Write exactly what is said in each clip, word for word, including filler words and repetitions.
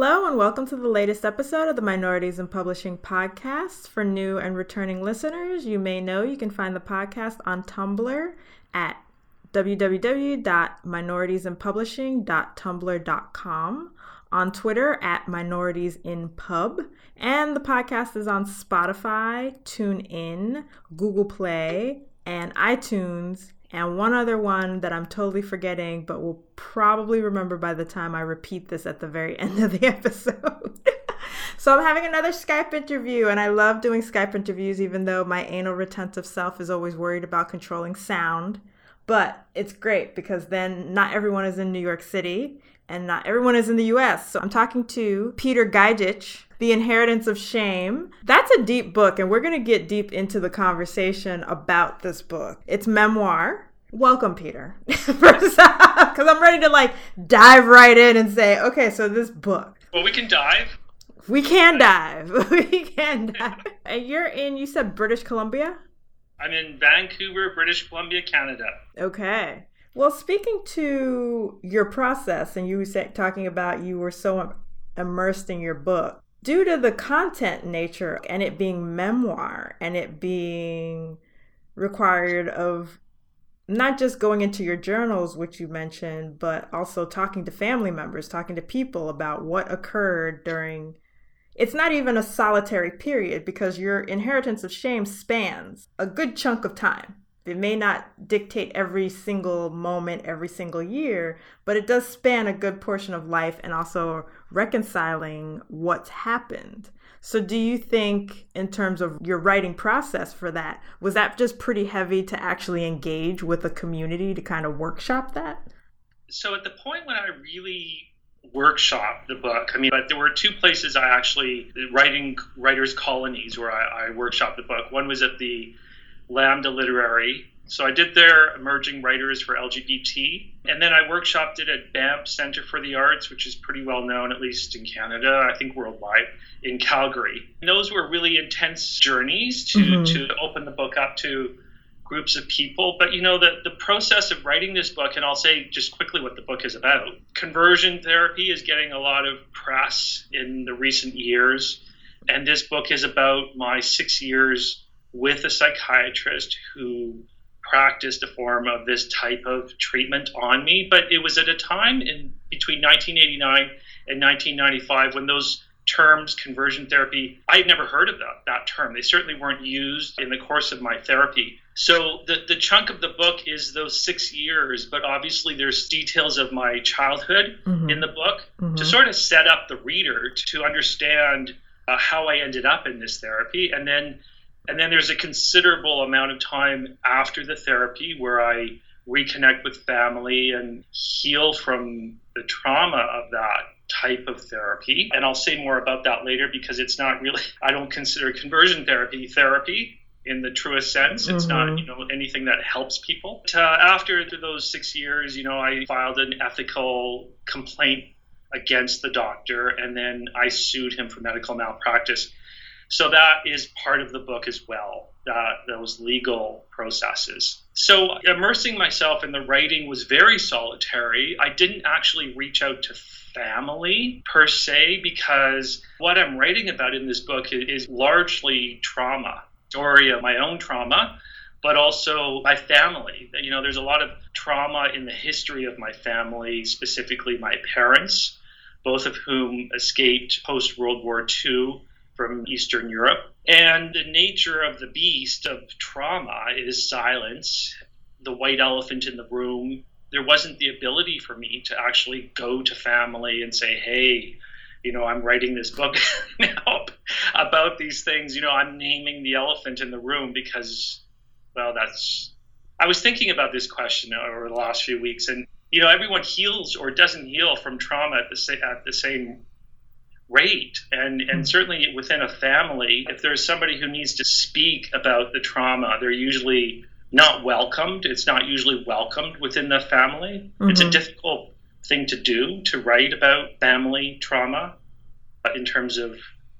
Hello and welcome to the latest episode of the Minorities in Publishing podcast. For new and returning listeners, you may know you can find the podcast on Tumblr at w w w dot minorities in publishing dot tumblr dot com, on Twitter at minorities-in-pub, and the podcast is on Spotify, TuneIn, Google Play, and iTunes, and one other one that I'm totally forgetting, but will probably remember by the time I repeat this at the very end of the episode. So I'm having another Skype interview, and I love doing Skype interviews, even though my anal retentive self is always worried about controlling sound. But it's great because then not everyone is in New York City, and not everyone is in the U S. So I'm talking to Peter Gajdic, The Inheritance of Shame. That's a deep book, and we're going to get deep into the conversation about this book. It's memoir. Welcome, Peter. First off, because I'm ready to like dive right in and say, okay, so this book. Well, we can dive. We can dive. We can dive. And you're in, you said British Columbia? I'm in Vancouver, British Columbia, Canada. Okay. Well, speaking to your process, and you were say, talking about you were so immersed in your book, due to the content nature and it being memoir and it being required of not just going into your journals, which you mentioned, but also talking to family members, talking to people about what occurred during, it's not even a solitary period because your Inheritance of Shame spans a good chunk of time. It may not dictate every single moment, every single year, but it does span a good portion of life and also reconciling what's happened. So do you think in terms of your writing process for that, was that just pretty heavy to actually engage with a community to kind of workshop that? So at the point when I really workshopped the book, I mean, but there were two places I actually, writing writers' colonies where I, I workshopped the book. One was at the Lambda Literary. So I did their Emerging Writers for L G B T. And then I workshopped it at Banff Centre for the Arts, which is pretty well known, at least in Canada, I think worldwide, in Calgary. And those were really intense journeys to, mm-hmm. to open the book up to groups of people. But, you know, the, the process of writing this book, and I'll say just quickly what the book is about. Conversion therapy is getting a lot of press in the recent years. And this book is about my six years with a psychiatrist who practiced a form of this type of treatment on me. But it was at a time in between nineteen eighty-nine and nineteen ninety-five when those terms, conversion therapy, I had never heard of that, that term. They certainly weren't used in the course of my therapy. So the, the chunk of the book is those six years, but obviously there's details of my childhood mm-hmm. in the book mm-hmm. to sort of set up the reader to, to understand uh, how I ended up in this therapy. And then And then there's a considerable amount of time after the therapy where I reconnect with family and heal from the trauma of that type of therapy. And I'll say more about that later because it's not really, I don't consider conversion therapy therapy in the truest sense. It's mm-hmm. not, you know, anything that helps people. But, uh, after those six years, you know, I filed an ethical complaint against the doctor and then I sued him for medical malpractice. So that is part of the book as well, uh, those legal processes. So immersing myself in the writing was very solitary. I didn't actually reach out to family per se because what I'm writing about in this book is, is largely trauma, story of my own trauma, but also my family. You know, there's a lot of trauma in the history of my family, specifically my parents, both of whom escaped post-World War Two. From Eastern Europe. And the nature of the beast of trauma is silence, the white elephant in the room. There wasn't the ability for me to actually go to family and say, hey, you know, I'm writing this book now about these things. You know, I'm naming the elephant in the room because, well, that's, I was thinking about this question over the last few weeks. And, you know, everyone heals or doesn't heal from trauma at the, sa- at the same rate. And and certainly within a family, if there's somebody who needs to speak about the trauma, they're usually not welcomed. It's not usually welcomed within the family. Mm-hmm. It's a difficult thing to do, to write about family trauma in terms of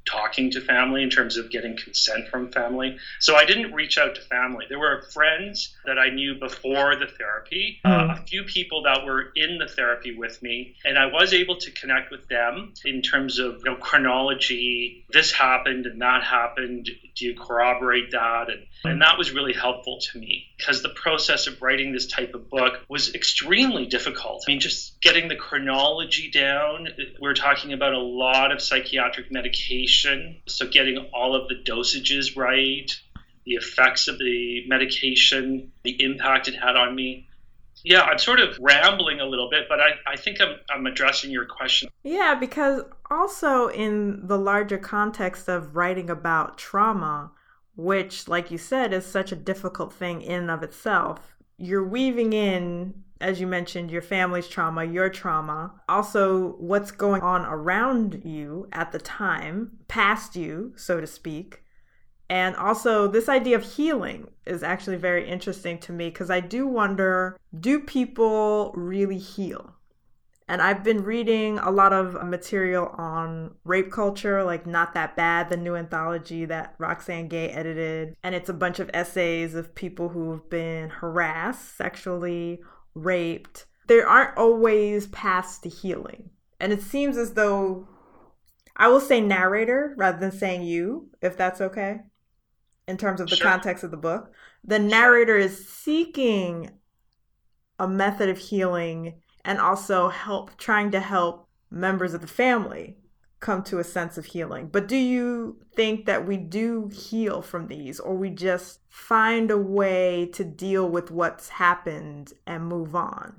talking to family, in terms of getting consent from family. So I didn't reach out to family. There were friends that I knew before the therapy, mm. uh, a few people that were in the therapy with me, and I was able to connect with them in terms of, you know, chronology. This happened and that happened. Do you corroborate that? And, and that was really helpful to me, because the process of writing this type of book was extremely difficult. I mean, just getting the chronology down. We're talking about a lot of psychiatric medication, so getting all of the dosages right, the effects of the medication, the impact it had on me. Yeah, I'm sort of rambling a little bit, but I, I think I'm, I'm addressing your question. Yeah, because also in the larger context of writing about trauma, which, like you said, is such a difficult thing in and of itself, you're weaving in, as you mentioned, your family's trauma, your trauma, also what's going on around you at the time, past you, so to speak. And also this idea of healing is actually very interesting to me, because I do wonder, do people really heal? And I've been reading a lot of material on rape culture, like Not That Bad, the new anthology that Roxane Gay edited. And it's a bunch of essays of people who've been harassed, sexually raped. There aren't always paths to healing. And it seems as though, I will say narrator rather than saying you, if that's okay, in terms of the sure. context of the book. The narrator is seeking a method of healing and also help, trying to help members of the family come to a sense of healing. But do you think that we do heal from these, or we just find a way to deal with what's happened and move on?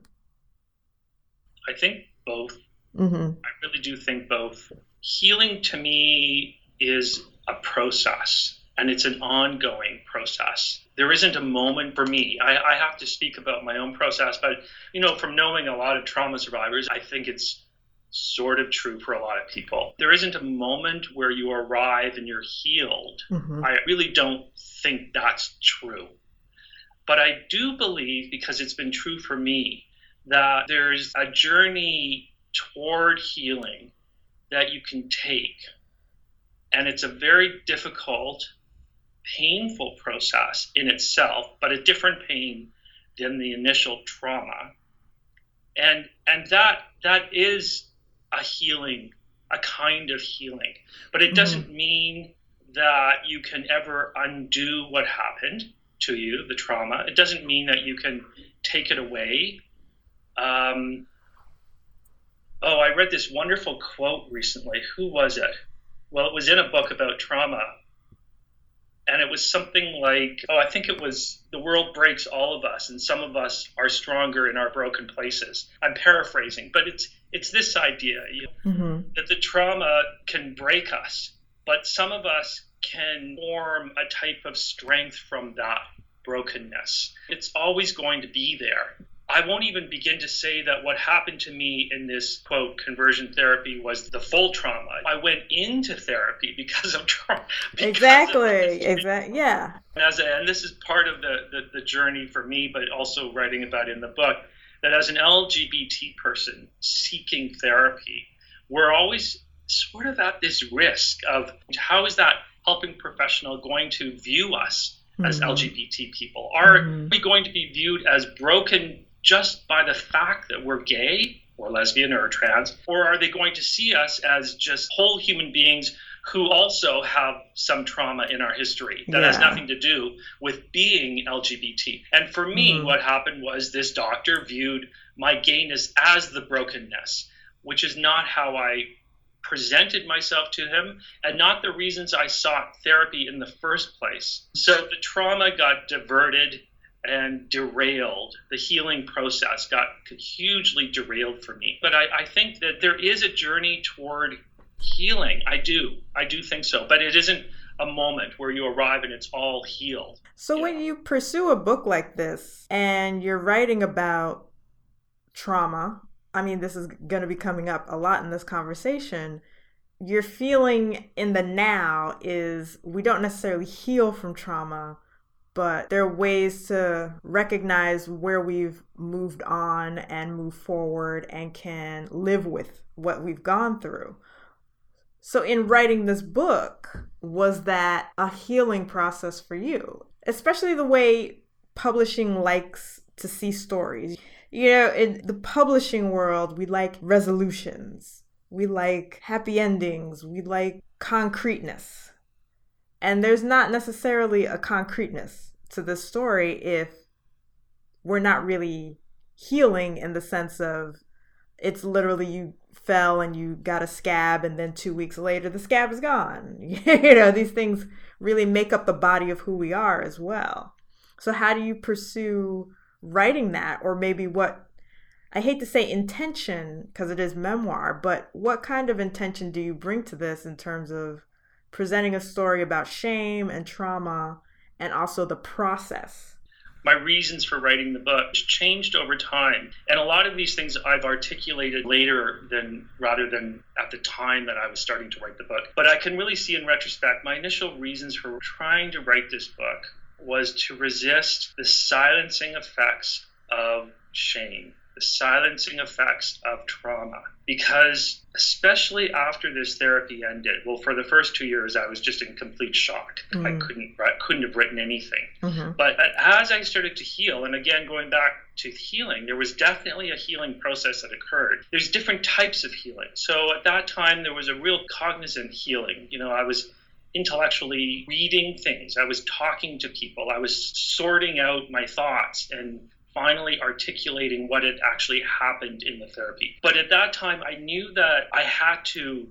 I think both. Mm-hmm. I really do think both. Healing to me is a process, and it's an ongoing process. There isn't a moment for me. I, I have to speak about my own process, but, you know, from knowing a lot of trauma survivors, I think it's sort of true for a lot of people. There isn't a moment where you arrive and you're healed. Mm-hmm. I really don't think that's true. But I do believe, because it's been true for me, that there's a journey toward healing that you can take. And it's a very difficult, painful process in itself, but a different pain than the initial trauma. And and that that is a healing, a kind of healing. But it doesn't mm-hmm. mean that you can ever undo what happened to you, the trauma. It doesn't mean that you can take it away. Um, oh, I read this wonderful quote recently. Who was it? Well, it was in a book about trauma. And it was something like, oh, I think it was, the world breaks all of us, and some of us are stronger in our broken places. I'm paraphrasing, but it's it's this idea, you know, mm-hmm. that the trauma can break us, but some of us can form a type of strength from that brokenness. It's always going to be there. I won't even begin to say that what happened to me in this, quote, conversion therapy was the full trauma. I went into therapy because of trauma. Exactly. Exactly. Yeah. And, as a, and this is part of the, the, the journey for me, but also writing about in the book, that as an L G B T person seeking therapy, we're always sort of at this risk of how is that helping professional going to view us as mm-hmm. L G B T people? Are mm-hmm. we going to be viewed as broken just by the fact that we're gay or lesbian or trans, or are they going to see us as just whole human beings who also have some trauma in our history that yeah. has nothing to do with being L G B T? And for me, mm-hmm. what happened was this doctor viewed my gayness as the brokenness, which is not how I presented myself to him, and not the reasons I sought therapy in the first place. So the trauma got diverted and derailed. The healing process got hugely derailed for me. But I, I think that there is a journey toward healing. I do. I do think so. But it isn't a moment where you arrive and it's all healed. So when you pursue a book like this and you're writing about trauma, I mean, this is going to be coming up a lot in this conversation, your feeling in the now is we don't necessarily heal from trauma, but there are ways to recognize where we've moved on and move forward and can live with what we've gone through. So in writing this book, was that a healing process for you? Especially the way publishing likes to see stories. You know, in the publishing world, we like resolutions. We like happy endings. We like concreteness. And there's not necessarily a concreteness to this story if we're not really healing in the sense of it's literally you fell and you got a scab and then two weeks later the scab is gone. You know, these things really make up the body of who we are as well. So how do you pursue writing that? Or maybe what, I hate to say intention because it is memoir, but what kind of intention do you bring to this in terms of presenting a story about shame and trauma and also the process? My reasons for writing the book changed over time. And a lot of these things I've articulated later than rather than at the time that I was starting to write the book. But I can really see in retrospect, my initial reasons for trying to write this book was to resist the silencing effects of shame, the silencing effects of trauma. Because especially after this therapy ended, well, for the first two years, I was just in complete shock. Mm-hmm. I couldn't I couldn't have written anything. Mm-hmm. But as I started to heal, and again, going back to healing, there was definitely a healing process that occurred. There's different types of healing. So at that time, there was a real cognizant healing. You know, I was intellectually reading things. I was talking to people. I was sorting out my thoughts and finally articulating what had actually happened in the therapy. But at that time, I knew that I had to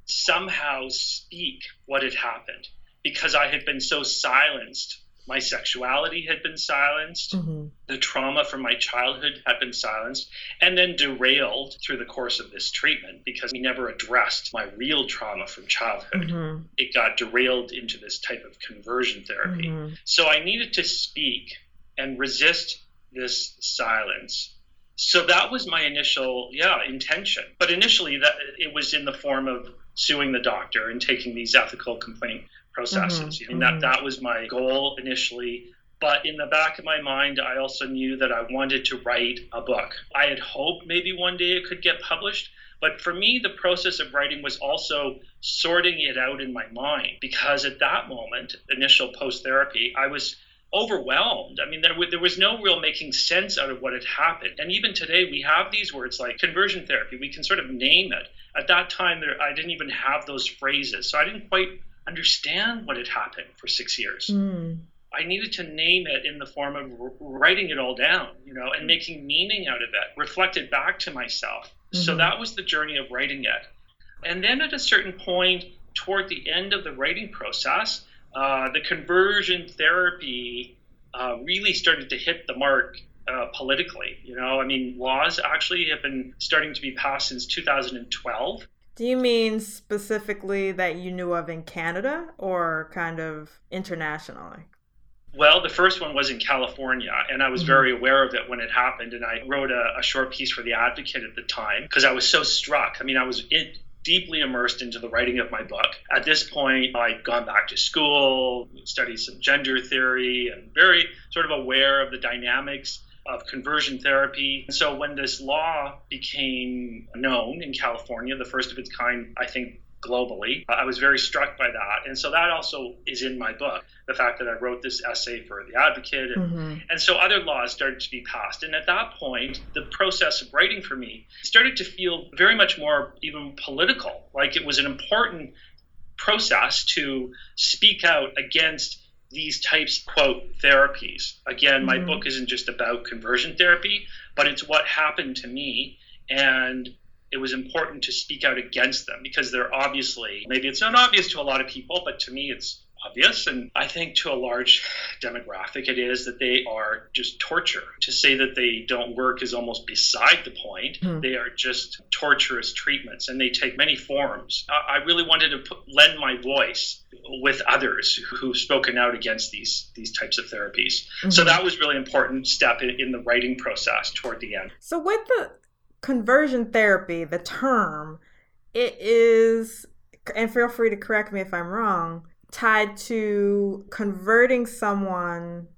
somehow speak what had happened because I had been so silenced. My sexuality had been silenced. Mm-hmm. The trauma from my childhood had been silenced and then derailed through the course of this treatment because we never addressed my real trauma from childhood. Mm-hmm. It got derailed into this type of conversion therapy. Mm-hmm. So I needed to speak and resist this silence. So that was my initial, yeah, intention. But initially, that it was in the form of suing the doctor and taking these ethical complaint processes. Mm-hmm. And that, that was my goal initially. But in the back of my mind, I also knew that I wanted to write a book. I had hoped maybe one day it could get published. But for me, the process of writing was also sorting it out in my mind. Because at that moment, initial post-therapy, I was overwhelmed. I mean, there, w- there was no real making sense out of what had happened. And even today, we have these words like conversion therapy. We can sort of name it. At that time, there, I didn't even have those phrases. So I didn't quite understand what had happened for six years. Mm. I needed to name it in the form of r- writing it all down, you know, and making meaning out of it, reflected back to myself. Mm-hmm. So that was the journey of writing it. And then at a certain point, toward the end of the writing process, Uh, the conversion therapy uh, really started to hit the mark uh, politically. You know, I mean, laws actually have been starting to be passed since two thousand twelve. Do you mean specifically that you knew of in Canada or kind of internationally? Well, the first one was in California, and I was mm-hmm. very aware of it when it happened. And I wrote a, a short piece for The Advocate at the time because I was so struck. I mean, I was in, deeply immersed into the writing of my book. At this point, I'd gone back to school, studied some gender theory, and very sort of aware of the dynamics of conversion therapy. And so when this law became known in California, the first of its kind, I think, globally, I was very struck by that. And so that also is in my book, the fact that I wrote this essay for The Advocate. And, mm-hmm. and so other laws started to be passed. And at that point, the process of writing for me started to feel very much more even political, like it was an important process to speak out against these types, quote, therapies. Again, my mm-hmm. book isn't just about conversion therapy, but it's what happened to me. And it was important to speak out against them because they're obviously, maybe it's not obvious to a lot of people, but to me it's obvious. And I think to a large demographic it is that they are just torture. To say that they don't work is almost beside the point. Mm. They are just torturous treatments and they take many forms. I really wanted to put, lend my voice with others who've spoken out against these these types of therapies. Mm-hmm. So that was really important step in, in the writing process toward the end. So with the conversion therapy, the term, it is, and feel free to correct me if I'm wrong, tied to converting someone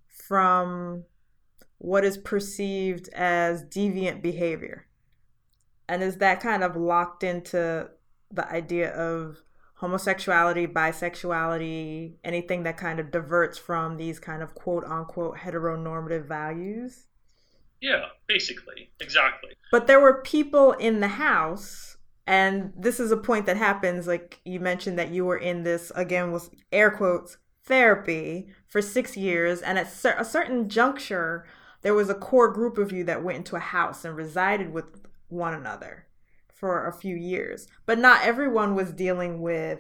from what is perceived as deviant behavior. And is that kind of locked into the idea of homosexuality, bisexuality, anything that kind of diverts from these kind of quote unquote heteronormative values. Yeah, basically. Exactly. But there were people in the house, and this is a point that happens, like you mentioned that you were in this, again, with air quotes, therapy for six years. And at a certain juncture, there was a core group of you that went into a house and resided with one another for a few years. But not everyone was dealing with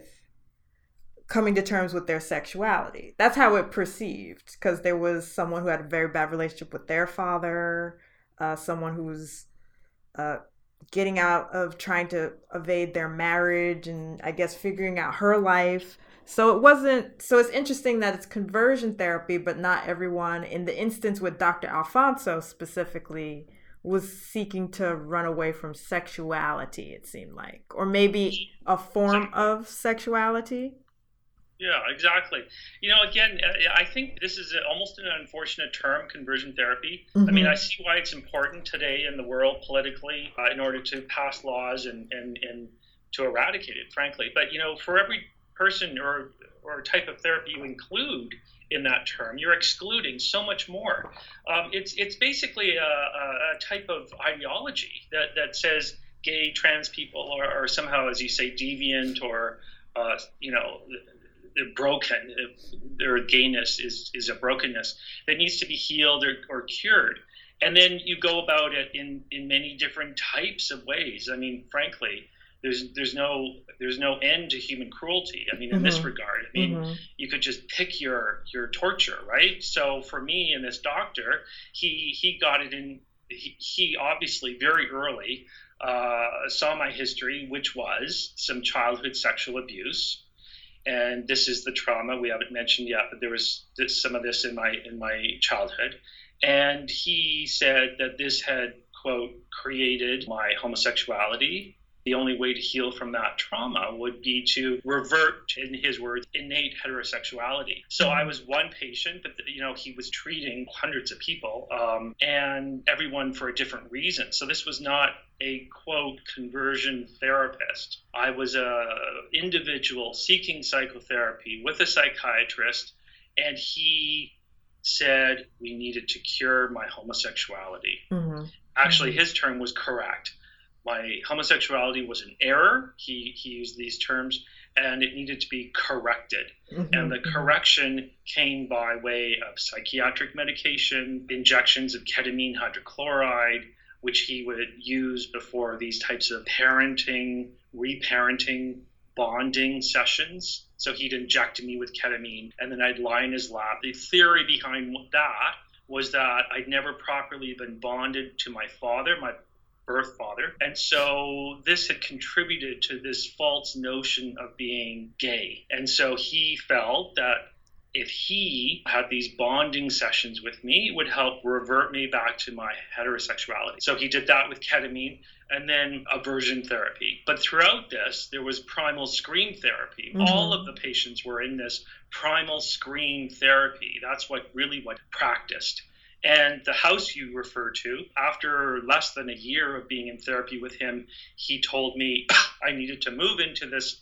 coming to terms with their sexuality. That's how it perceived, because there was someone who had a very bad relationship with their father, uh, someone who's uh, getting out of trying to evade their marriage and I guess figuring out her life. So it wasn't, so it's interesting that it's conversion therapy, but not everyone, in the instance with Doctor Alfonso specifically, was seeking to run away from sexuality, it seemed like, or maybe a form of sexuality. Yeah, exactly. You know, again, I think this is almost an unfortunate term, conversion therapy. Mm-hmm. I mean, I see why it's important today in the world politically uh, in order to pass laws and, and, and to eradicate it, frankly. But, you know, for every person or or type of therapy you include in that term, you're excluding so much more. Um, it's it's basically a, a type of ideology that, that says gay, trans people are, are somehow, as you say, deviant or, uh, you know, they're broken. Their gayness is, is a brokenness that needs to be healed or, or cured. And then you go about it in, in many different types of ways. I mean, frankly, there's there's no there's no end to human cruelty. I mean, in mm-hmm. this regard, I mean, mm-hmm. you could just pick your your torture, right? So for me and this doctor, he he got it in. He, he obviously very early uh, saw my history, which was some childhood sexual abuse. And this is the trauma we haven't mentioned yet, but there was this, some of this in my in my childhood. And he said that this had, quote, created my homosexuality. The only way to heal from that trauma would be to revert, in his words, innate heterosexuality. So I was one patient, but you know he was treating hundreds of people, um, and everyone for a different reason. So this was not a, quote, conversion therapist. I was a individual seeking psychotherapy with a psychiatrist, and he said we needed to cure my homosexuality. Mm-hmm. Actually, mm-hmm. his term was correct. My homosexuality was an error. He he used these terms, and it needed to be corrected. Mm-hmm. And the correction came by way of psychiatric medication, injections of ketamine hydrochloride, which he would use before these types of parenting, reparenting, bonding sessions. So he'd inject me with ketamine, and then I'd lie in his lap. The theory behind that was that I'd never properly been bonded to my father, my birth father. And so this had contributed to this false notion of being gay. And so he felt that if he had these bonding sessions with me, it would help revert me back to my heterosexuality. So he did that with ketamine and then aversion therapy. But throughout this, there was primal scream therapy. Mm-hmm. All of the patients were in this primal scream therapy. That's what really what practiced. And the house you refer to, after less than a year of being in therapy with him, he told me I needed to move into this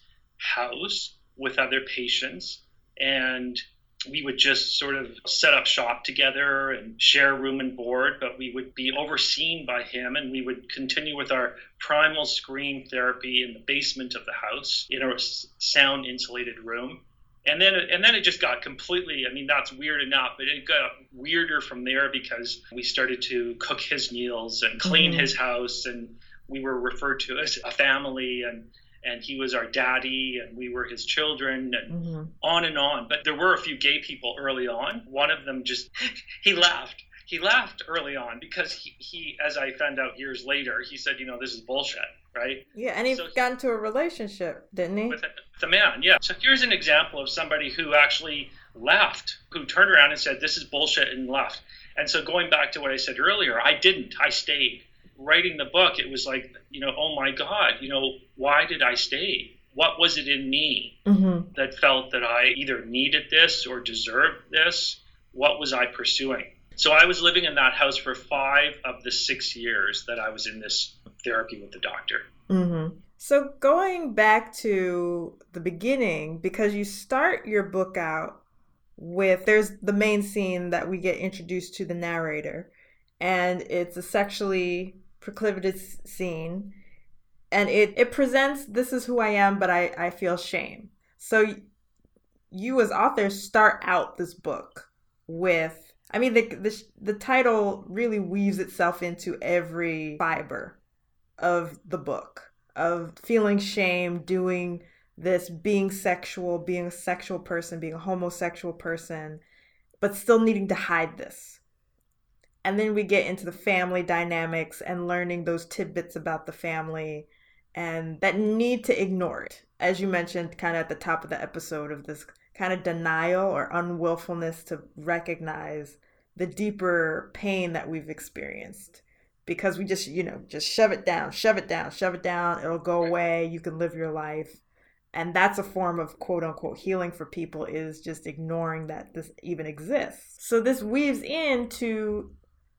house with other patients, and we would just sort of set up shop together and share room and board, but we would be overseen by him, and we would continue with our primal scream therapy in the basement of the house in a sound insulated room. And then, and then it just got completely, I mean, that's weird enough, but it got weirder from there because we started to cook his meals and clean mm-hmm. his house, and we were referred to as a family, and, and he was our daddy, and we were his children, and mm-hmm. on and on. But there were a few gay people early on. One of them just, he laughed. He laughed early on because he, he, as I found out years later, he said, you know, this is bullshit, right? Yeah, and he so, got into a relationship, didn't he? With the man, yeah. So here's an example of somebody who actually left, who turned around and said, this is bullshit, and left. And so going back to what I said earlier, I didn't. I stayed. Writing the book, it was like, you know, oh my God, you know, why did I stay? What was it in me mm-hmm. that felt that I either needed this or deserved this? What was I pursuing? So I was living in that house for five of the six years that I was in this therapy with the doctor. Mm-hmm. So going back to the beginning, because you start your book out with, there's the main scene that we get introduced to the narrator, and it's a sexually proclivitous scene, and it, it presents, this is who I am, but I, I feel shame. So you as authors start out this book with, I mean, the, the, the title really weaves itself into every fiber of the book, of feeling shame, doing this, being sexual, being a sexual person, being a homosexual person, but still needing to hide this. And then we get into the family dynamics and learning those tidbits about the family and that need to ignore it. As you mentioned kind of at the top of the episode, of this kind of denial or unwillfulness to recognize the deeper pain that we've experienced. Because we just, you know, just shove it down, shove it down, shove it down. It'll go away. You can live your life. And that's a form of quote unquote healing for people, is just ignoring that this even exists. So this weaves into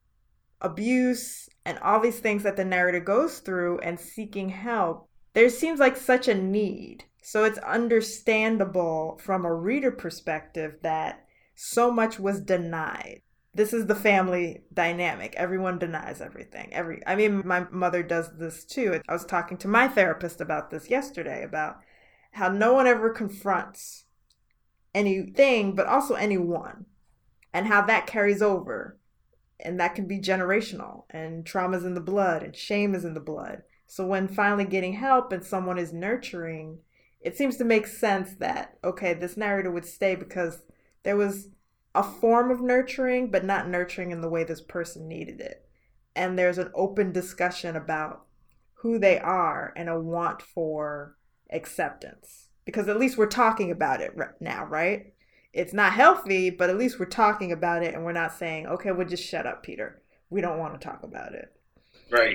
abuse and all these things that the narrator goes through and seeking help. There seems like such a need. So it's understandable from a reader perspective that so much was denied. This is the family dynamic. Everyone denies everything. Every, I mean, my mother does this too. I was talking to my therapist about this yesterday, about how no one ever confronts anything, but also anyone, and how that carries over. And that can be generational, and trauma's in the blood, and shame is in the blood. So when finally getting help and someone is nurturing, it seems to make sense that, okay, this narrator would stay because there was a form of nurturing, but not nurturing in the way this person needed it. And there's an open discussion about who they are and a want for acceptance. Because at least we're talking about it now, right? It's not healthy, but at least we're talking about it, and we're not saying, okay, well, just shut up, Peter. We don't want to talk about it. Right.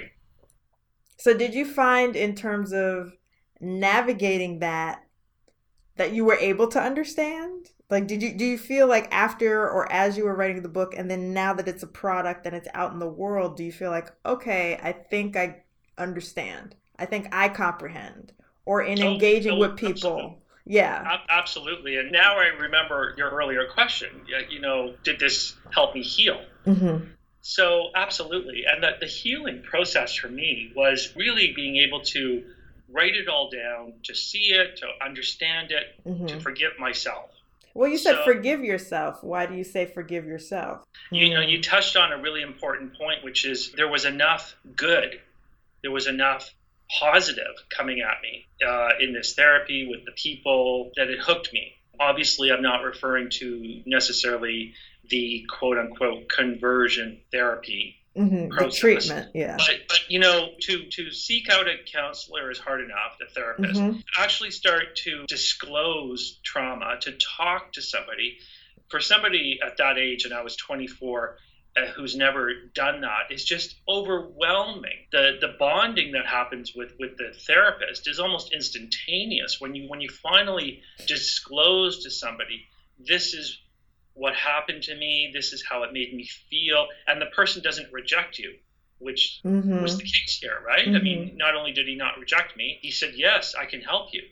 So did you find, in terms of navigating that, that you were able to understand? Like, did you do you feel like after or as you were writing the book, and then now that it's a product and it's out in the world, do you feel like, okay, I think I understand. I think I comprehend. Or in oh, engaging oh, with people. Absolutely. Yeah. Absolutely. And now I remember your earlier question, you know, did this help me heal? Mm-hmm. So absolutely. And the, the healing process for me was really being able to write it all down, to see it, to understand it, mm-hmm. to forgive myself. Well, you said so, forgive yourself. Why do you say forgive yourself? You know, you touched on a really important point, which is there was enough good. There was enough positive coming at me uh, in this therapy with the people that it hooked me. Obviously, I'm not referring to necessarily the quote unquote conversion therapy mm-hmm. process. The treatment, yeah. But, but, you know, to, to seek out a counselor is hard enough, the therapist. Mm-hmm. Actually start to disclose trauma, to talk to somebody. For somebody at that age, and I was twenty-four, uh, who's never done that, is just overwhelming. The the bonding that happens with, with the therapist is almost instantaneous. When you when you finally disclose to somebody, this is what happened to me, this is how it made me feel, and the person doesn't reject you, which mm-hmm. was the case here, right? Mm-hmm. I mean, not only did he not reject me, he said, yes, I can help you.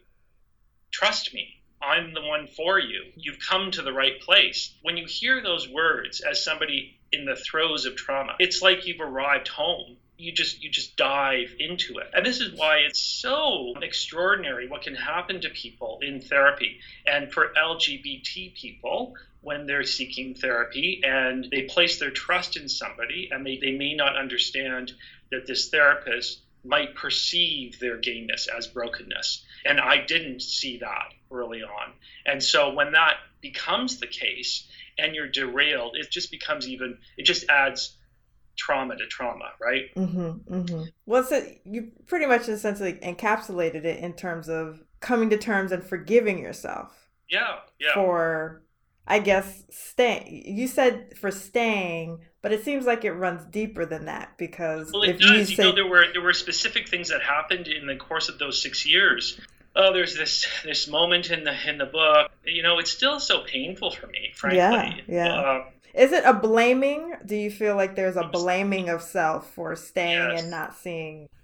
Trust me, I'm the one for you. You've come to the right place. When you hear those words as somebody in the throes of trauma, it's like you've arrived home. You just you just dive into it. And this is why it's so extraordinary what can happen to people in therapy. And for L G B T people, when they're seeking therapy and they place their trust in somebody, and they, they may not understand that this therapist might perceive their gayness as brokenness. And I didn't see that early on. And so when that becomes the case and you're derailed, it just becomes even, it just adds trauma to trauma, right? Mm-hmm, mm-hmm. Well, so you pretty much essentially encapsulated it in terms of coming to terms and forgiving yourself. Yeah, yeah. For, I guess, staying. You said for staying, but it seems like it runs deeper than that, because well, it if does. you, you say, know, there were there were specific things that happened in the course of those six years. Oh, there's this this moment in the in the book. You know, it's still so painful for me, frankly. Yeah, yeah. Uh, Is it a blaming? Do you feel like there's a blaming of self for staying yes. and not seeing?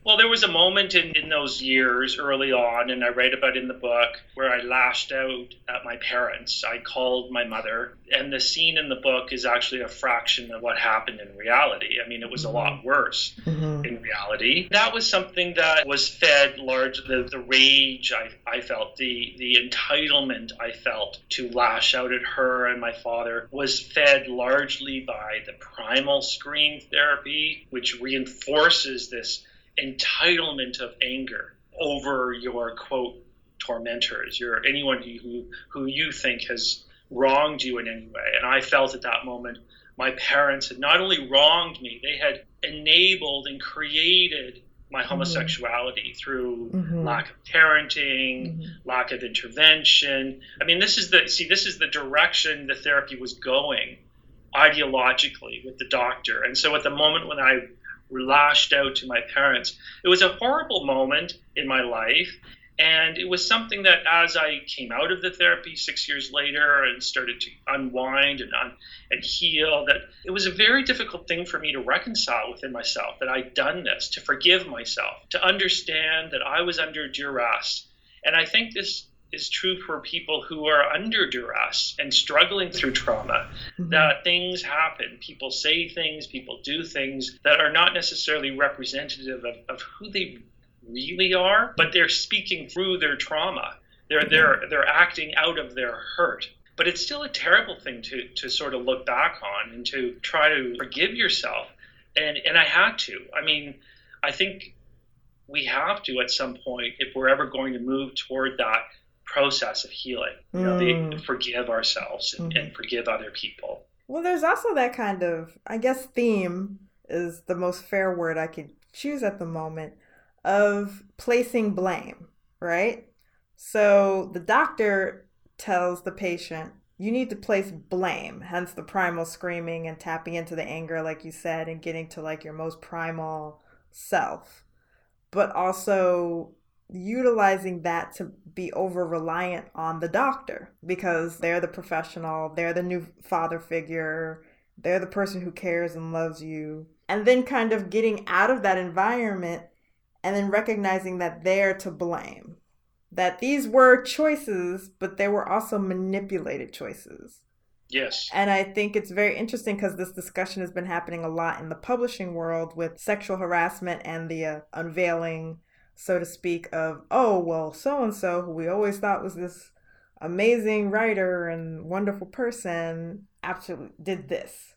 Well, there was a moment in, in those years early on, and I write about in the book, where I lashed out at my parents. I called my mother, and the scene in the book is actually a fraction of what happened in reality. I mean, it was mm-hmm. a lot worse mm-hmm. in reality. That was something that was fed large, the, the rage I, I felt, the, the entitlement I felt to lash out at her and my father was fed largely by the primal scream therapy, which reinforces this entitlement of anger over your, quote, tormentors, your anyone who who you think has wronged you in any way. And I felt at that moment my parents had not only wronged me, they had enabled and created my homosexuality mm-hmm. through mm-hmm. lack of parenting, mm-hmm. lack of intervention. I mean, this is the see, this is the direction the therapy was going ideologically with the doctor. And so at the moment when I lashed out to my parents, it was a horrible moment in my life. And it was something that as I came out of the therapy six years later and started to unwind and un- and heal, that it was a very difficult thing for me to reconcile within myself, that I'd done this, to forgive myself, to understand that I was under duress. And I think this is true for people who are under duress and struggling through trauma, mm-hmm. that things happen. People say things, people do things that are not necessarily representative of, of who they really are, but they're speaking through their trauma. They're they're they're acting out of their hurt. But it's still a terrible thing to to sort of look back on and to try to forgive yourself. And and I had to. I mean, I think we have to at some point, if we're ever going to move toward that process of healing, you know, mm. the, forgive ourselves and, mm-hmm. and forgive other people. Well, there's also that kind of, I guess, theme is the most fair word I could choose at the moment, of placing blame, right? So the doctor tells the patient, you need to place blame, hence the primal screaming and tapping into the anger, like you said, and getting to like your most primal self, but also utilizing that to be over reliant on the doctor because they're the professional, they're the new father figure, they're the person who cares and loves you. And then kind of getting out of that environment and then recognizing that they're to blame, that these were choices, but they were also manipulated choices. Yes. And I think it's very interesting because this discussion has been happening a lot in the publishing world with sexual harassment and the uh, unveiling, so to speak, of, oh, well, so-and-so, who we always thought was this amazing writer and wonderful person, absolutely did this.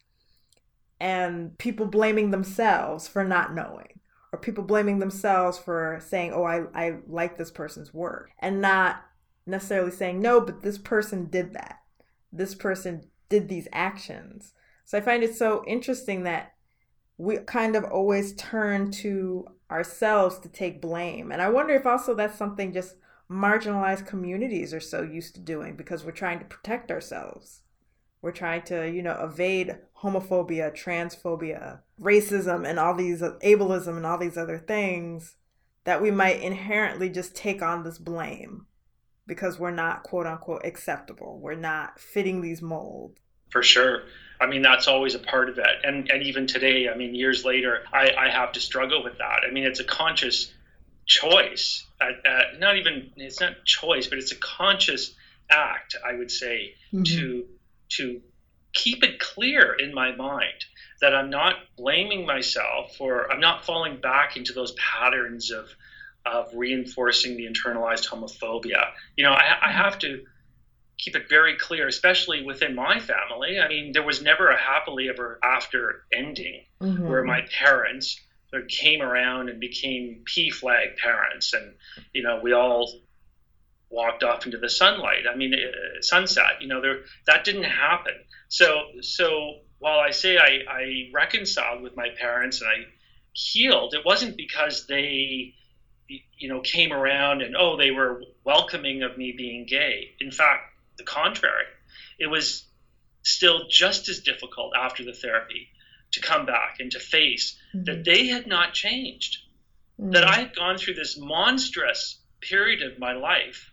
And people blaming themselves for not knowing, or people blaming themselves for saying, oh, I, I like this person's work, and not necessarily saying, no, but this person did that. This person did these actions. So I find it so interesting that we kind of always turn to ourselves to take blame. And I wonder if also that's something just marginalized communities are so used to doing because we're trying to protect ourselves. We're trying to, you know, evade homophobia, transphobia, racism, and all these ableism and all these other things that we might inherently just take on this blame because we're not, quote unquote, acceptable. We're not fitting these molds. For sure. I mean, that's always a part of it. And and even today, I mean, years later, I, I have to struggle with that. I mean, it's a conscious choice. Uh, uh, not even, it's not choice, but it's a conscious act, I would say, mm-hmm. to to keep it clear in my mind that I'm not blaming myself, or I'm not falling back into those patterns of of reinforcing the internalized homophobia. You know, I, I have to keep it very clear, especially within my family. I mean, there was never a happily ever after ending mm-hmm. where my parents sort of came around and became P flag parents, and you know, we all walked off into the sunlight. I mean, uh, sunset. You know, there that didn't happen. So, so while I say I, I reconciled with my parents and I healed, it wasn't because they, you know, came around and oh, they were welcoming of me being gay. In fact, the contrary. It was still just as difficult after the therapy to come back and to face mm-hmm. that they had not changed, mm-hmm. that I had gone through this monstrous period of my life,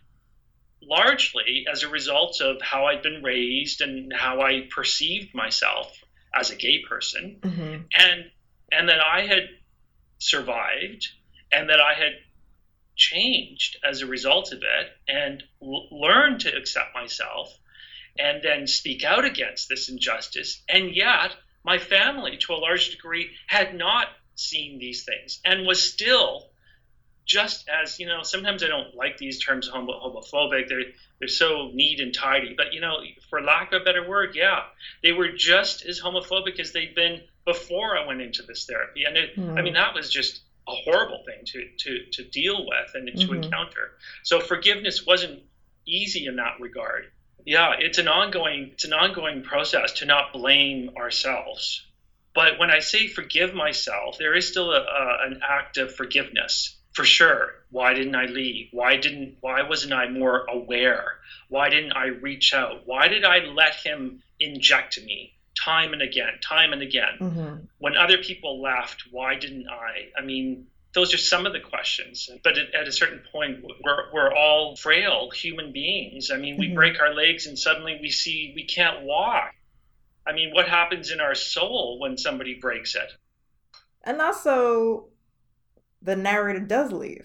largely as a result of how I'd been raised and how I perceived myself as a gay person, mm-hmm. and and that I had survived and that I had changed as a result of it and l- learned to accept myself and then speak out against this injustice. And yet my family, to a large degree, had not seen these things and was still just as, you know, sometimes I don't like these terms homo- homophobic. They're, they're so neat and tidy. But, you know, for lack of a better word, yeah, they were just as homophobic as they'd been before I went into this therapy. And it, mm. I mean, that was just a horrible thing to, to, to deal with and to mm-hmm. encounter. So forgiveness wasn't easy in that regard. Yeah, it's an ongoing, it's an ongoing process to not blame ourselves. But when I say forgive myself, there is still a, a, an act of forgiveness. For sure. Why didn't I leave? Why didn't, why wasn't I more aware? Why didn't I reach out? Why did I let him inject me time and again, time and again? Mm-hmm. When other people left, why didn't I? I mean, those are some of the questions. But at, at a certain point, we're, we're all frail human beings. I mean, we mm-hmm. break our legs and suddenly we see we can't walk. I mean, what happens in our soul when somebody breaks it? And also, the narrator does leave.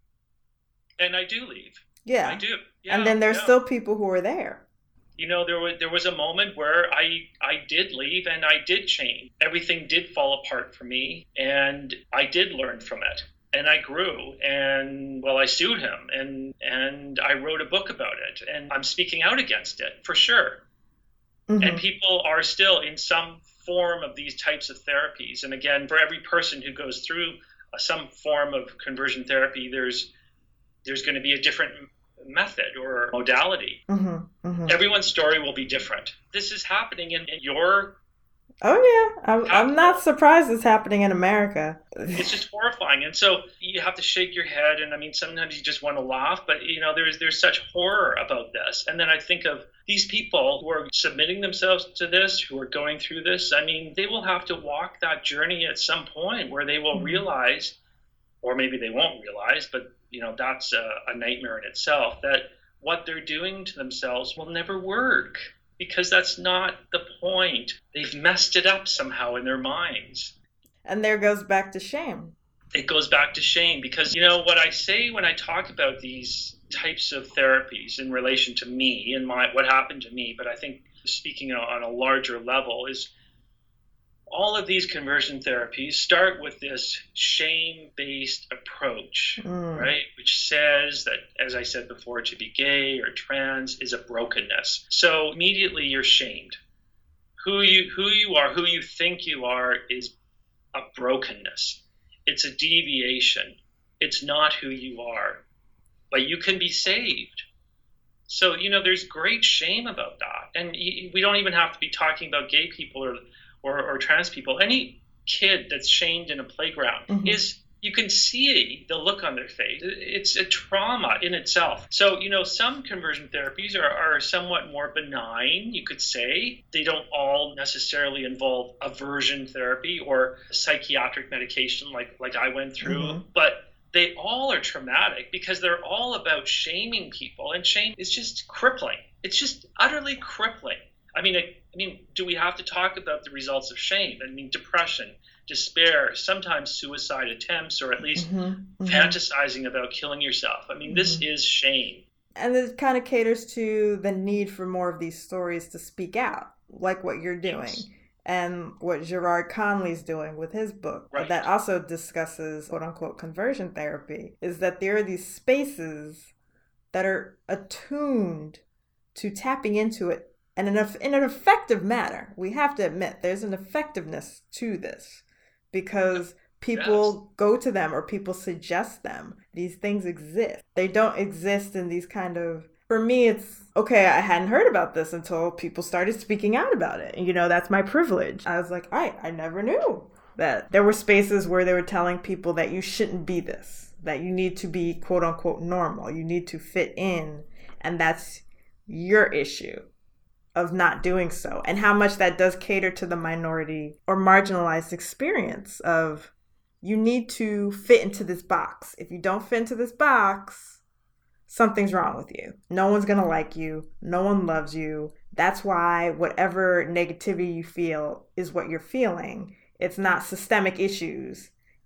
And I do leave. Yeah. I do. Yeah, and then there's yeah. still people who are there. You know, there was there was a moment where I I did leave and I did change. Everything did fall apart for me and I did learn from it. And I grew and, well, I sued him and, and I wrote a book about it. And I'm speaking out against it, for sure. Mm-hmm. And people are still in some form of these types of therapies. And again, for every person who goes through some form of conversion therapy, there's there's going to be a different method or modality. Mm-hmm, mm-hmm. Everyone's story will be different. This is happening in, in your... Oh, yeah. I'm, I'm not surprised it's happening in America. It's just horrifying. And so you have to shake your head. And I mean, sometimes you just want to laugh. But, you know, there's there's such horror about this. And then I think of these people who are submitting themselves to this, who are going through this. I mean, they will have to walk that journey at some point where they will mm-hmm. realize, or maybe they won't realize, but, you know, that's a, a nightmare in itself, that what they're doing to themselves will never work. Because that's not the point. They've messed it up somehow in their minds. And there goes back to shame. It goes back to shame because, you know, what I say when I talk about these types of therapies in relation to me and my what happened to me, but I think speaking on a larger level is all of these conversion therapies start with this shame-based approach, mm. right? Which says that, as I said before, to be gay or trans is a brokenness. So immediately you're shamed. Who you who you are, who you think you are is a brokenness. It's a deviation. It's not who you are. But you can be saved. So, you know, there's great shame about that. And we don't even have to be talking about gay people or Or, or trans people. Any kid that's shamed in a playground mm-hmm. is, you can see the look on their face. It's a trauma in itself. So, you know, some conversion therapies are, are somewhat more benign, you could say. They don't all necessarily involve aversion therapy or psychiatric medication like, like I went through. Mm-hmm. But they all are traumatic because they're all about shaming people. And shame is just crippling. It's just utterly crippling. I mean, I, I mean, do we have to talk about the results of shame? I mean, depression, despair, sometimes suicide attempts, or at least mm-hmm, mm-hmm. fantasizing about killing yourself. I mean, mm-hmm. this is shame. And it kind of caters to the need for more of these stories to speak out, like what you're doing. Yes. And what Gerard Conley's doing with his book, right. that also discusses quote-unquote conversion therapy, is that there are these spaces that are attuned to tapping into it. And in, a, in an effective manner. We have to admit there's an effectiveness to this because people yes. go to them or people suggest them. These things exist. They don't exist in these kind of, for me, it's, okay, I hadn't heard about this until people started speaking out about it. And, you know, that's my privilege. I was like, I, I never knew that there were spaces where they were telling people that you shouldn't be this, that you need to be quote unquote normal. You need to fit in. And that's your issue of not doing so, and how much that does cater to the minority or marginalized experience of you need to fit into this box. If you don't fit into this box, something's wrong with you. No one's going to like you. No one loves you. That's why whatever negativity you feel is what you're feeling. It's not systemic issues.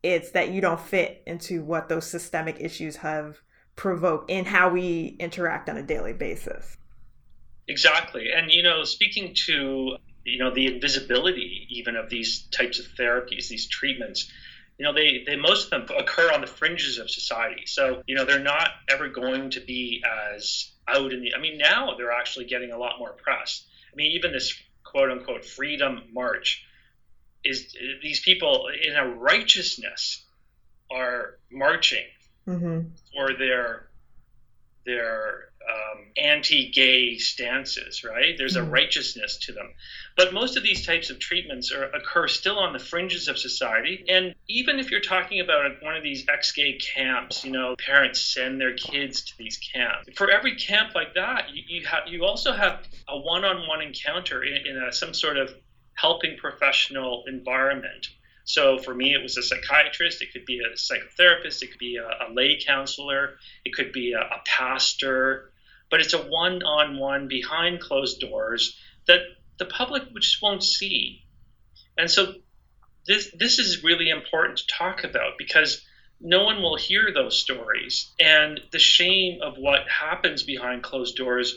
It's that you don't fit into what those systemic issues have provoked in how we interact on a daily basis. Exactly. And, you know, speaking to, you know, the invisibility even of these types of therapies, these treatments, you know, they, they most of them occur on the fringes of society. So, you know, they're not ever going to be as out in the, I mean, now they're actually getting a lot more press. I mean, even this quote unquote freedom march is, these people in a righteousness are marching mm-hmm. for their, their um, anti-gay stances, right? There's mm-hmm. a righteousness to them. But most of these types of treatments are, occur still on the fringes of society. And even if you're talking about one of these ex-gay camps, you know, parents send their kids to these camps. For every camp like that, you you, ha- you also have a one-on-one encounter in, in a, some sort of helping professional environment. So for me, it was a psychiatrist, it could be a psychotherapist, it could be a, a lay counselor, it could be a, a pastor, but it's a one-on-one behind closed doors that the public just won't see. And so this this is really important to talk about because no one will hear those stories. And the shame of what happens behind closed doors,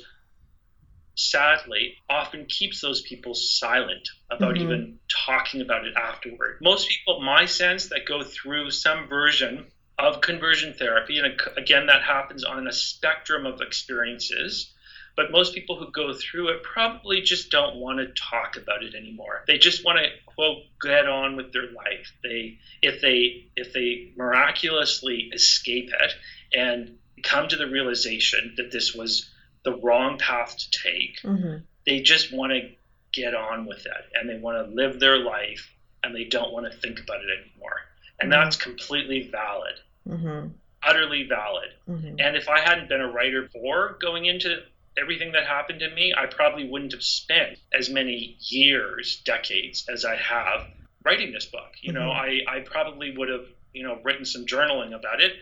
sadly, often keeps those people silent about mm-hmm. even talking about it afterward. Most people, my sense, that go through some version of conversion therapy, and again, that happens on a spectrum of experiences, but most people who go through it probably just don't want to talk about it anymore. They just want to, quote, get on with their life. They, if they, if they miraculously escape it and come to the realization that this was the wrong path to take, mm-hmm. they just want to get on with it and they want to live their life and they don't want to think about it anymore. And mm-hmm. that's completely valid, mm-hmm. utterly valid. Mm-hmm. And if I hadn't been a writer before going into everything that happened to me, I probably wouldn't have spent as many years, decades as I have writing this book. You mm-hmm. know, I, I probably would have, you know, written some journaling about it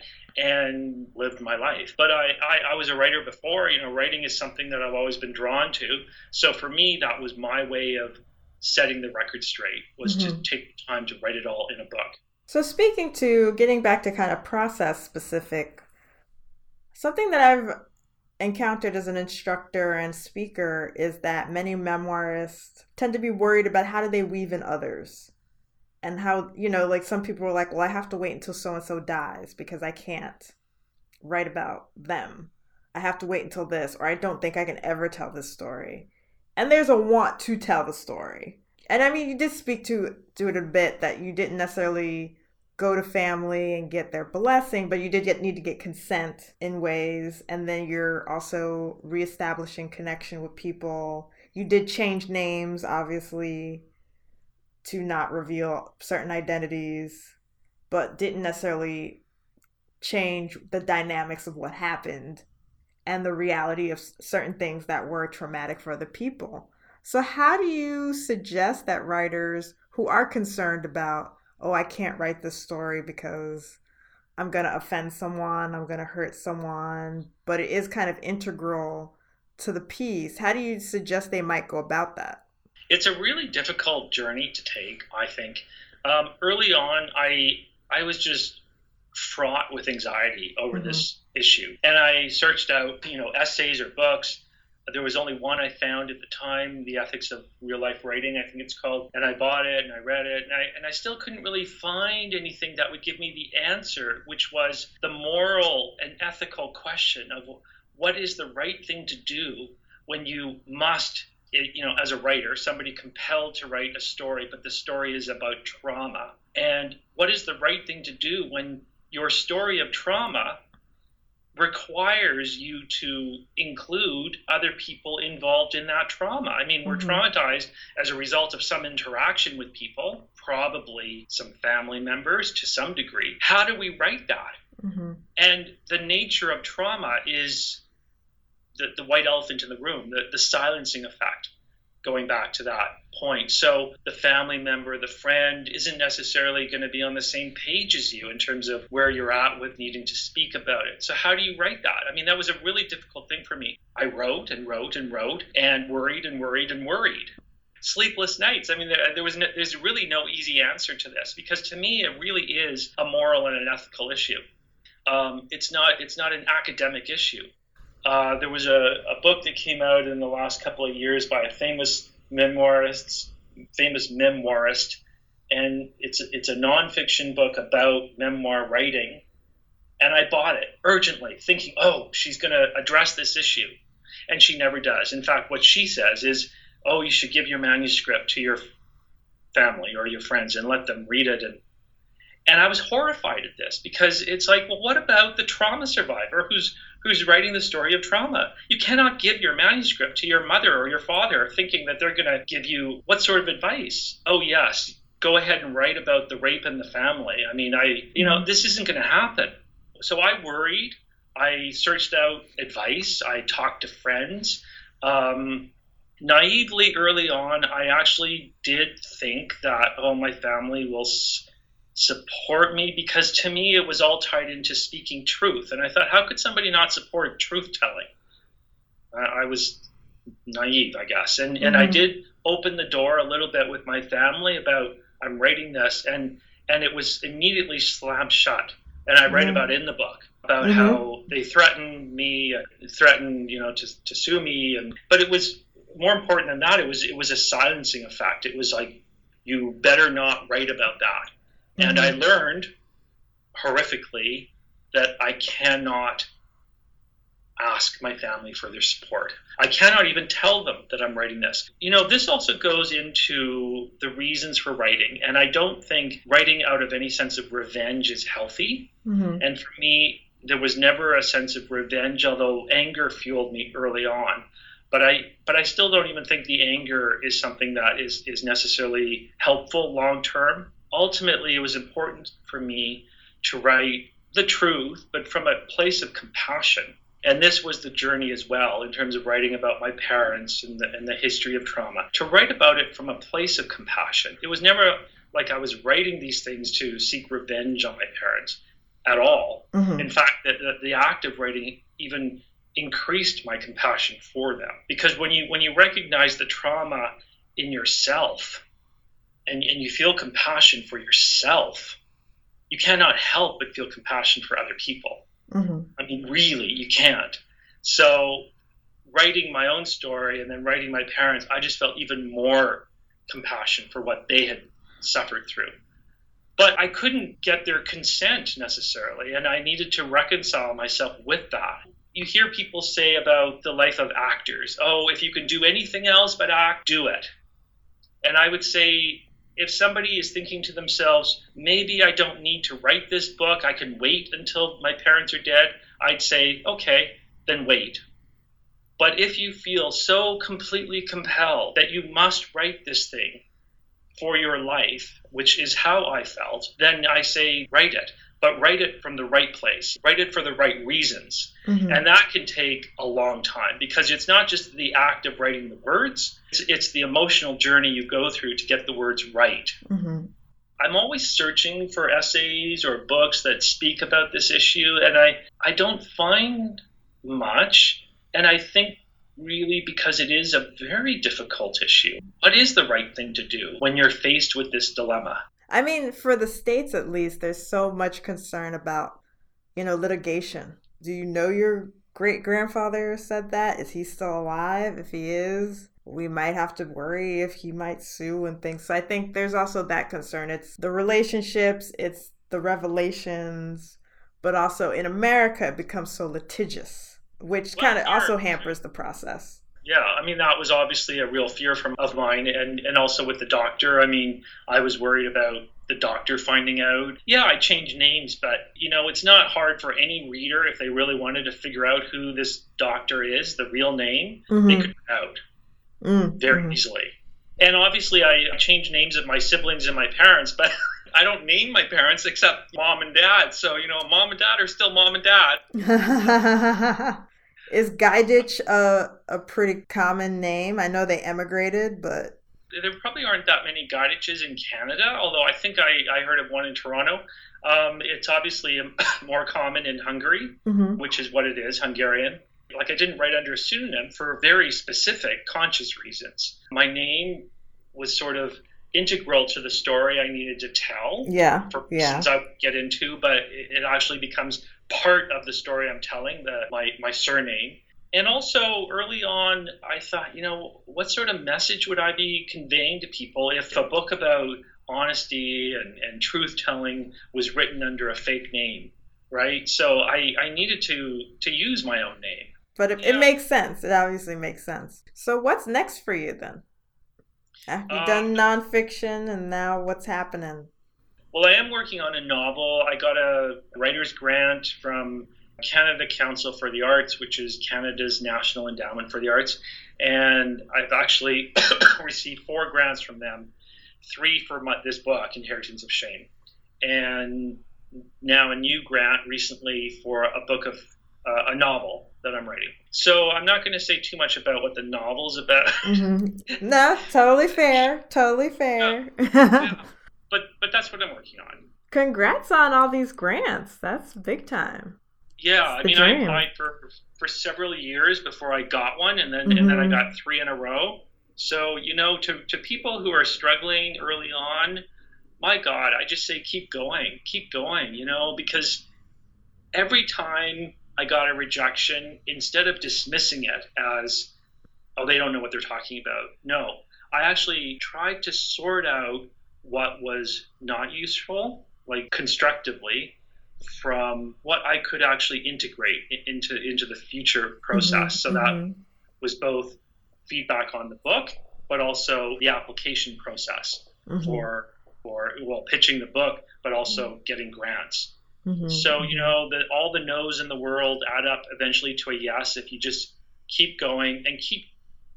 and lived my life. But I, I, I was a writer before. You know, writing is something that I've always been drawn to. So for me, that was my way of setting the record straight, was mm-hmm. to take time to write it all in a book. So speaking to, getting back to kind of process specific, something that I've encountered as an instructor and speaker is that many memoirists tend to be worried about how do they weave in others. And how, you know, like some people are like, well, I have to wait until so-and-so dies because I can't write about them. I have to wait until this, or I don't think I can ever tell this story. And there's a want to tell the story. And I mean, you did speak to, to it a bit that you didn't necessarily go to family and get their blessing, but you did get, need to get consent in ways. And then you're also reestablishing connection with people. You did change names, obviously, to not reveal certain identities, but didn't necessarily change the dynamics of what happened and the reality of certain things that were traumatic for the people. So how do you suggest that writers who are concerned about, oh, I can't write this story because I'm going to offend someone, I'm going to hurt someone, but it is kind of integral to the piece, how do you suggest they might go about that? It's a really difficult journey to take, I think. Um, early on, I I was just fraught with anxiety over mm-hmm. this issue. And I searched out, you know, essays or books. There was only one I found at the time, The Ethics of Real Life Writing, I think it's called. And I bought it and I read it. And I, and I still couldn't really find anything that would give me the answer, which was the moral and ethical question of what is the right thing to do when you must, you know, as a writer, somebody compelled to write a story, but the story is about trauma. And what is the right thing to do when your story of trauma requires you to include other people involved in that trauma? I mean, we're mm-hmm. traumatized as a result of some interaction with people, probably some family members to some degree. How do we write that? Mm-hmm. And the nature of trauma is the, the white elephant in the room, the, the silencing effect, going back to that point. So the family member, the friend, isn't necessarily going to be on the same page as you in terms of where you're at with needing to speak about it. So how do you write that? I mean, that was a really difficult thing for me. I wrote and wrote and wrote and worried and worried and worried. sleepless nights. I mean, there, there was no, there's really no easy answer to this, because to me, it really is a moral and an ethical issue. Um, it's not it's not an academic issue. Uh, there was a, a book that came out in the last couple of years by a famous memoirist, famous memoirist, and it's it's a nonfiction book about memoir writing. And I bought it urgently, thinking, oh, she's going to address this issue. And she never does. In fact, what she says is, oh, you should give your manuscript to your family or your friends and let them read it. And and I was horrified at this, because it's like, well, what about the trauma survivor who's who's writing the story of trauma? You cannot give your manuscript to your mother or your father thinking that they're going to give you what sort of advice? Oh, yes, go ahead and write about the rape in the family. I mean, I, you know, this isn't going to happen. So I worried. I searched out advice. I talked to friends. Um, naively, early on, I actually did think that, oh, my family will s- support me, because to me, it was all tied into speaking truth. And I thought, how could somebody not support truth telling? I, I was naive, I guess. And, mm-hmm. and I did open the door a little bit with my family about, I'm writing this, and, and it was immediately slammed shut. And I write mm-hmm. about it in the book, about mm-hmm. how they threatened me, threatened, you know, to to sue me. And but it was more important than that. It was it was a silencing effect. It was like, you better not write about that. Mm-hmm. And I learned horrifically that I cannot ask my family for their support. I cannot even tell them that I'm writing this. You know, this also goes into the reasons for writing. And I don't think writing out of any sense of revenge is healthy. Mm-hmm. And for me, there was never a sense of revenge, although anger fueled me early on. But I but I still don't even think the anger is something that is, is necessarily helpful long term. Ultimately, it was important for me to write the truth, but from a place of compassion. And this was the journey as well, in terms of writing about my parents and the, and the history of trauma, to write about it from a place of compassion. It was never like I was writing these things to seek revenge on my parents at all. Mm-hmm. In fact, the, the, the act of writing even increased my compassion for them. Because when you when you recognize the trauma in yourself and, and you feel compassion for yourself, you cannot help but feel compassion for other people. Mm-hmm. I mean, really, you can't. So writing my own story and then writing my parents, I just felt even more compassion for what they had suffered through. But I couldn't get their consent necessarily, and I needed to reconcile myself with that. You hear people say about the life of actors, oh, if you can do anything else but act, do it. And I would say, if somebody is thinking to themselves, maybe I don't need to write this book, I can wait until my parents are dead, I'd say, okay, then wait. But if you feel so completely compelled that you must write this thing for your life, which is how I felt, then I say, write it. But write it from the right place. Write it for the right reasons. Mm-hmm. And that can take a long time, because it's not just the act of writing the words. It's, it's the emotional journey you go through to get the words right. Mm-hmm. I'm always searching for essays or books that speak about this issue, and I, I don't find much. And I think really because it is a very difficult issue. What is the right thing to do when you're faced with this dilemma? I mean, for the states, at least, there's so much concern about, you know, litigation. Do you know your great-grandfather said that? Is he still alive? If he is, we might have to worry if he might sue and things. So I think there's also that concern. It's the relationships, it's the revelations, but also in America, it becomes so litigious, which well, kind of also hampers the process. Yeah, I mean, that was obviously a real fear from of mine, and, and also with the doctor. I mean, I was worried about the doctor finding out. Yeah, I changed names, but, you know, it's not hard for any reader, if they really wanted to figure out who this doctor is, the real name, mm-hmm. they could find out mm-hmm. very easily. And obviously, I changed names of my siblings and my parents, but I don't name my parents except mom and dad. So, you know, mom and dad are still mom and dad. Is Gaidich a, a pretty common name? I know they emigrated, but... There probably aren't that many Gaidiches in Canada, although I think I, I heard of one in Toronto. Um, it's obviously more common in Hungary, mm-hmm. which is what it is, Hungarian. Like, I didn't write under a pseudonym for very specific, conscious reasons. My name was sort of integral to the story I needed to tell. Yeah. For yeah. reasons I would get into, but it, it actually becomes part of the story I'm telling, the my, my surname. And also early on, I thought, you know, what sort of message would I be conveying to people if a book about honesty and, and truth-telling was written under a fake name, right? So I, I needed to to use my own name. But it, yeah. it makes sense. It obviously makes sense. So what's next for you then? Have you done um, nonfiction, and now what's happening? Well, I am working on a novel. I got a writer's grant from Canada Council for the Arts, which is Canada's National Endowment for the Arts. And I've actually received four grants from them, three for my, this book, Inheritance of Shame, and now a new grant recently for a book of uh, a novel that I'm writing. So I'm not going to say too much about what the novel's about. Mm-hmm. No, totally fair. Totally fair. Yeah. Yeah. But but that's what I'm working on. Congrats on all these grants. That's big time. Yeah, I mean, dream. I applied for for several years before I got one, and then mm-hmm. and then I got three in a row. So, you know, to, to people who are struggling early on, my God, I just say keep going, keep going, you know, because every time I got a rejection, instead of dismissing it as, oh, they don't know what they're talking about, no, I actually tried to sort out what was not useful, like constructively, from what I could actually integrate into into the future process. Mm-hmm, so mm-hmm. that was both feedback on the book, but also the application process mm-hmm. for for well pitching the book, but also getting grants. Mm-hmm, so mm-hmm. you know that all the no's in the world add up eventually to a yes if you just keep going and keep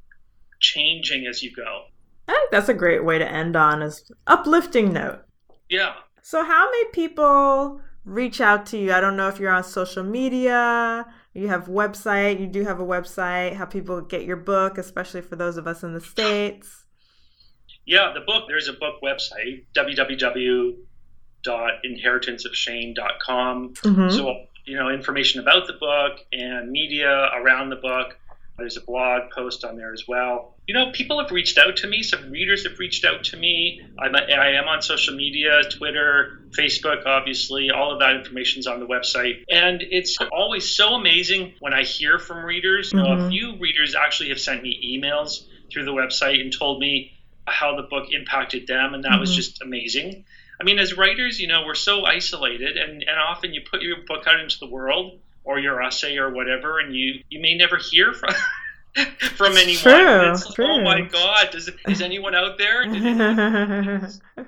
changing as you go. I think that's a great way to end on, is uplifting note. Yeah. So how many people reach out to you? I don't know if you're on social media, you have a website, you do have a website, how people get your book, especially for those of us in the States. Yeah, the book, there's a book website, w w w dot inheritance of shame dot com. Mm-hmm. So, you know, information about the book and media around the book. There's a blog post on there as well. You know, people have reached out to me. Some readers have reached out to me. I'm a, I am on social media, Twitter, Facebook, obviously. All of that information's on the website. And it's always so amazing when I hear from readers. You know, mm-hmm. a few readers actually have sent me emails through the website and told me how the book impacted them. And that mm-hmm. was just amazing. I mean, as writers, you know, we're so isolated. And, and often you put your book out into the world, or your essay or whatever, and you, you may never hear from from anyone. True, it's, true. Oh my God, does is anyone out there? Did it, you know,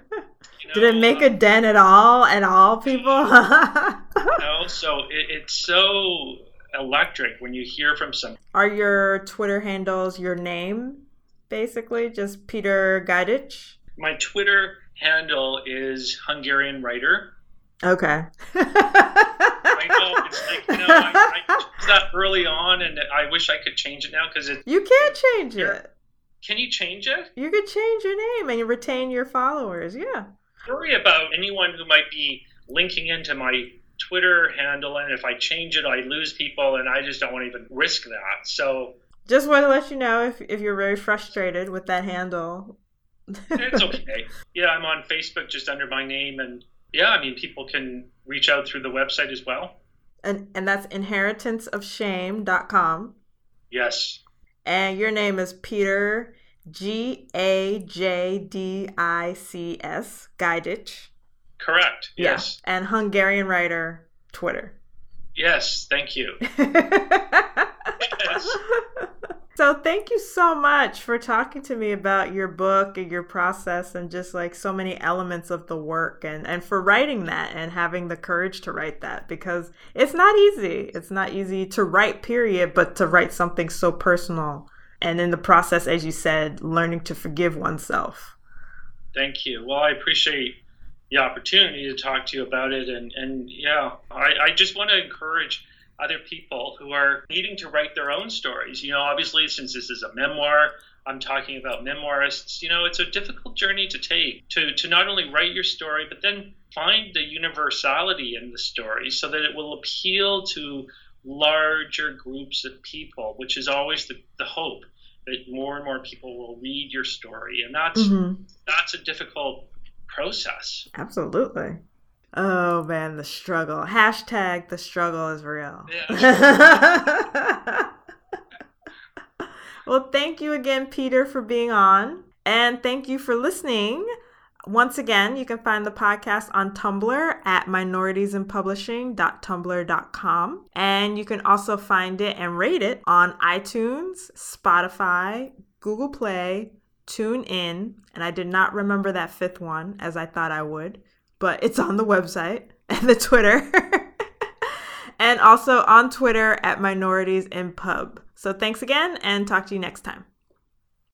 Did it make a dent at all? At all, people? you know, so it, it's so electric when you hear from someone. Are your Twitter handles your name, basically, just Peter Gajdich? My Twitter handle is Hungarian Writer. Okay. I know, it's like, you know, I, I chose that early on, and I wish I could change it now, because it... You can't change it. Can you change it? You could change your name and retain your followers, yeah. I worry about anyone who might be linking into my Twitter handle, and if I change it, I lose people, and I just don't want to even risk that, so... Just want to let you know if, if you're very frustrated with that handle. It's okay. Yeah, I'm on Facebook just under my name, and... Yeah, I mean, people can reach out through the website as well. And and that's inheritance of shame dot com. Yes. And your name is Peter, G A J D I C S, Gajdich. Correct, yes. Yeah. And Hungarian Writer, Twitter. Yes, thank you. Yes. So thank you so much for talking to me about your book and your process and just like so many elements of the work, and, and for writing that and having the courage to write that, because it's not easy. It's not easy to write, period, but to write something so personal. And in the process, as you said, learning to forgive oneself. Thank you. Well, I appreciate the opportunity to talk to you about it. And, and yeah, I, I just want to encourage other people who are needing to write their own stories. You know, obviously, since this is a memoir, I'm talking about memoirists. You know, it's a difficult journey to take, to, to not only write your story, but then find the universality in the story so that it will appeal to larger groups of people, which is always the, the hope. that more and more people will read your story. And that's Mm-hmm. that's a difficult process. Absolutely. Oh man, the struggle. Hashtag the struggle is real. Yeah. Well, thank you again, Peter, for being on. And thank you for listening. Once again, you can find the podcast on Tumblr at minorities in publishing dot tumblr dot com. And you can also find it and rate it on iTunes, Spotify, Google Play, TuneIn, and I did not remember that fifth one as I thought I would, but it's on the website and the Twitter. And also on Twitter at minorities in pub. So thanks again and talk to you next time.